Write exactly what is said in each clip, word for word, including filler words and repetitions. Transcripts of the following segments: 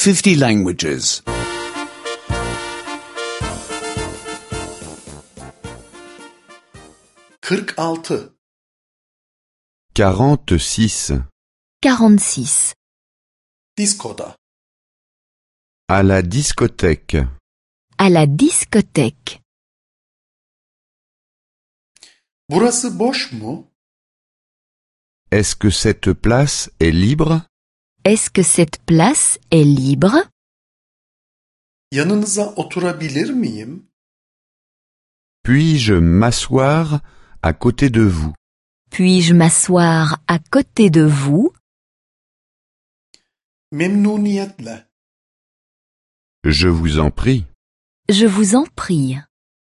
fifty languages. kırk altı. quarante-six. quarante-six. Diskoda. À la discothèque. À la discothèque. Burası boş mu? Est-ce que cette place est libre? Est-ce que cette place est libre? Yanınıza oturabilir miyim? Puis-je m'asseoir à côté de vous? Puis-je m'asseoir à côté de vous? Memnuniyetle. Je vous en prie. Je vous en prie.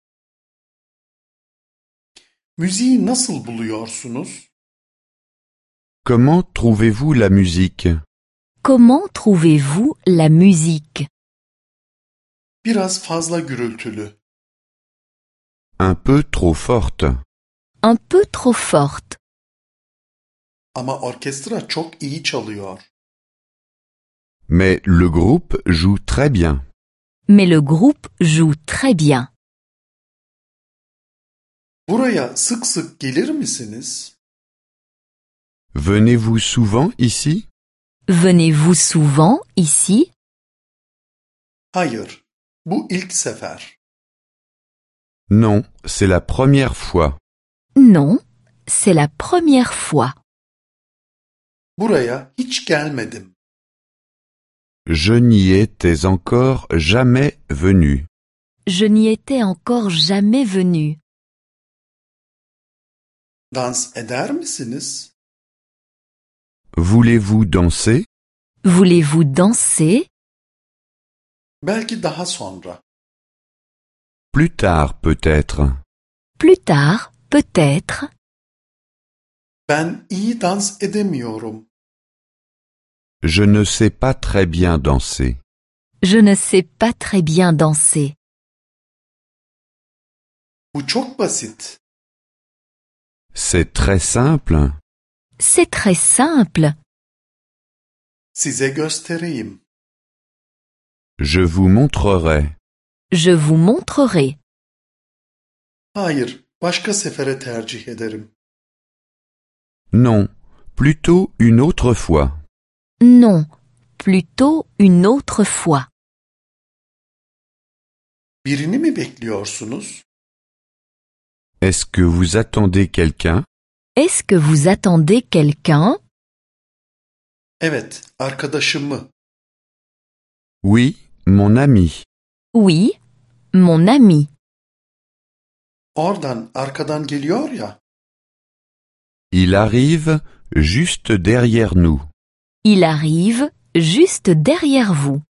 Müziği nasıl buluyorsunuz? Comment trouvez-vous la musique? Comment trouvez-vous la musique? Biraz fazla gürültülü. Un peu trop forte. Un peu trop forte. Ama orkestra çok iyi çalıyor. Mais le groupe joue très bien. Mais le groupe joue très bien. Buraya sık sık gelir misiniz? Venez-vous souvent ici? Venez-vous souvent ici? Hayır. Bu ilk sefer. Non, c'est la première fois. Non, c'est la première fois. Buraya hiç gelmedim. Je n'y étais encore jamais venu. Je n'y étais encore jamais venu. Dans eder misiniz? Voulez-vous danser? Voulez-vous danser? Belki daha sonra. Plus tard peut-être. Plus tard, peut-être. Ben iyi dans edemiyorum. Je ne sais pas très bien danser. Je ne sais pas très bien danser. Bu çok basit. C'est très simple. C'est très simple. Size göstereyim. Je vous montrerai. Je vous montrerai. Hayır, başka sefere tercih ederim. Non, plutôt une autre fois. Non, plutôt une autre fois. Birini mi bekliyorsunuz? Est-ce que vous attendez quelqu'un? Est-ce que vous attendez quelqu'un? Evet, arkadaşımı. Oui, mon ami. Oui, mon ami. Oradan, arkadan geliyor ya. Il arrive juste derrière nous. Il arrive juste derrière vous.